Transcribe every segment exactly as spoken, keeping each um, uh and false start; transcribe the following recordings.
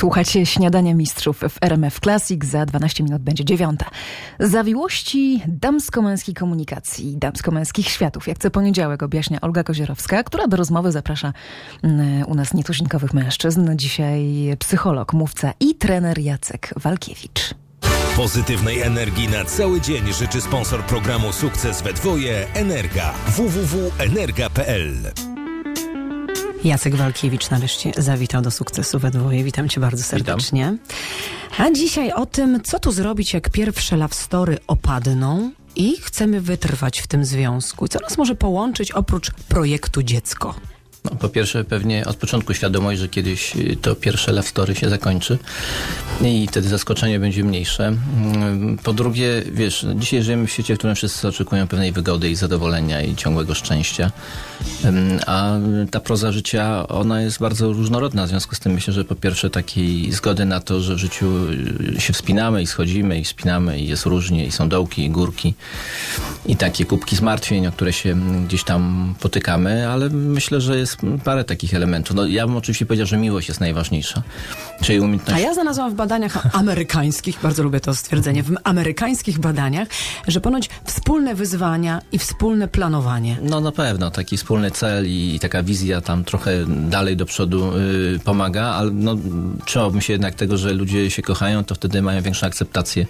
Słuchacie Śniadania Mistrzów w R M F Classic. Za dwanaście minut będzie dziewiąta. Zawiłości damsko-męskiej komunikacji, damsko-męskich światów, jak co poniedziałek objaśnia Olga Kozierowska, która do rozmowy zaprasza u nas nietuzinkowych mężczyzn. Dzisiaj psycholog, mówca i trener Jacek Walkiewicz. Pozytywnej energii na cały dzień życzy sponsor programu Sukces we dwoje Energa. w w w kropka energa kropka p l. Jacek Walkiewicz nareszcie zawitał do Sukcesu we dwoje. Witam cię bardzo serdecznie. Witam. A dzisiaj o tym, co tu zrobić, jak pierwsze love story opadną i chcemy wytrwać w tym związku. Co nas może połączyć oprócz projektu dziecko? No, po pierwsze pewnie od początku świadomość, że kiedyś to pierwsze love story się zakończy i wtedy zaskoczenie będzie mniejsze. Po drugie, wiesz, dzisiaj żyjemy w świecie, w którym wszyscy oczekują pewnej wygody i zadowolenia i ciągłego szczęścia, a ta proza życia, ona jest bardzo różnorodna, w związku z tym myślę, że po pierwsze takiej zgody na to, że w życiu się wspinamy i schodzimy i wspinamy i jest różnie i są dołki i górki i takie kubki zmartwień, o które się gdzieś tam potykamy, ale myślę, że jest parę takich elementów. No, ja bym oczywiście powiedział, że miłość jest najważniejsza. Czyli umiejętność... A ja znalazłam w badaniach amerykańskich, bardzo lubię to stwierdzenie, w amerykańskich badaniach, że ponoć wspólne wyzwania i wspólne planowanie. No na pewno, taki wspólny cel i, i taka wizja tam trochę dalej do przodu y, pomaga, ale no, trzymałbym się jednak tego, że ludzie się kochają, to wtedy mają większą akceptację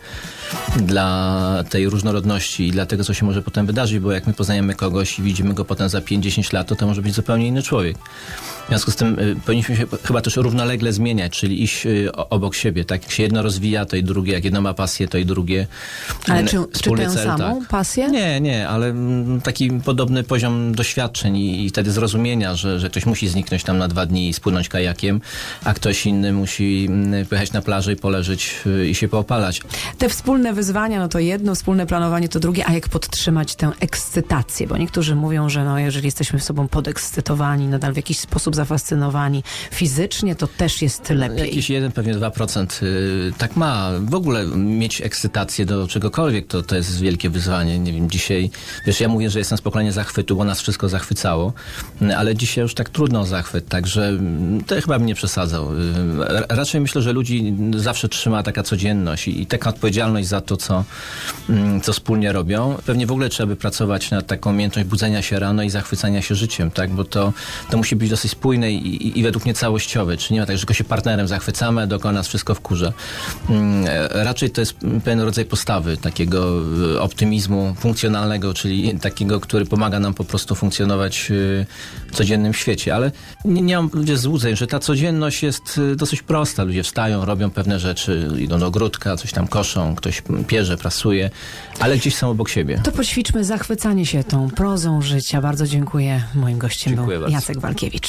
dla tej różnorodności i dla tego, co się może potem wydarzyć, bo jak my poznajemy kogoś i widzimy go potem za pięć dziesięć lat, to to może być zupełnie inny człowiek. W związku z tym y, powinniśmy się chyba też równolegle zmieniać, czyli iść y, obok siebie. Tak jak się jedno rozwija, to i drugie, jak jedno ma pasję, to i drugie. Ale czy, czy tę cel, samą tak. pasję? Nie, nie, ale m, taki podobny poziom doświadczeń i, i wtedy zrozumienia, że, że ktoś musi zniknąć tam na dwa dni i spłynąć kajakiem, a ktoś inny musi m, pojechać na plażę i poleżeć y, i się poopalać. Te wspólne wyzwania, no to jedno, wspólne planowanie to drugie, a jak podtrzymać tę ekscytację? Bo niektórzy mówią, że no, jeżeli jesteśmy z sobą podekscytowani, nadal w jakiś sposób zafascynowani fizycznie, to też jest lepiej. Jakiś jeden, pewnie dwa procent y, tak ma. W ogóle mieć ekscytację do czegokolwiek, to, to jest wielkie wyzwanie. Nie wiem, dzisiaj, wiesz, ja mówię, że jestem z pokolenia zachwytu, bo nas wszystko zachwycało, ale dzisiaj już tak trudno o zachwyt, także to chyba bym nie przesadzał. Y, raczej myślę, że ludzi zawsze trzyma taka codzienność i, i taka odpowiedzialność za to, co, y, co wspólnie robią. Pewnie w ogóle trzeba by pracować nad taką umiejętność budzenia się rano i zachwycania się życiem, tak, bo to, to musi być dosyć spójne i, i, i według mnie całościowe, czyli nie ma tak, że tylko się partnerem zachwycamy, a dookoła nas wszystko wkurza. Hmm, raczej to jest pewien rodzaj postawy, takiego optymizmu funkcjonalnego, czyli takiego, który pomaga nam po prostu funkcjonować w codziennym świecie, ale nie, nie mam ludzie złudzeń, że ta codzienność jest dosyć prosta. Ludzie wstają, robią pewne rzeczy, idą do ogródka, coś tam koszą, ktoś pierze, prasuje, ale gdzieś są obok siebie. To poćwiczmy zachwycanie się tą prozą życia. Bardzo dziękuję. Moim gościem Dziękuję był bardzo. Jacek Walkiewicz.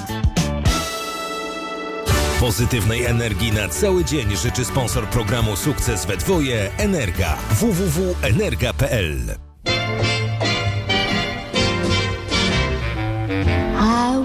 Pozytywnej energii na cały dzień życzy sponsor programu Sukces we dwoje Energa. w w w kropka energa kropka p l. I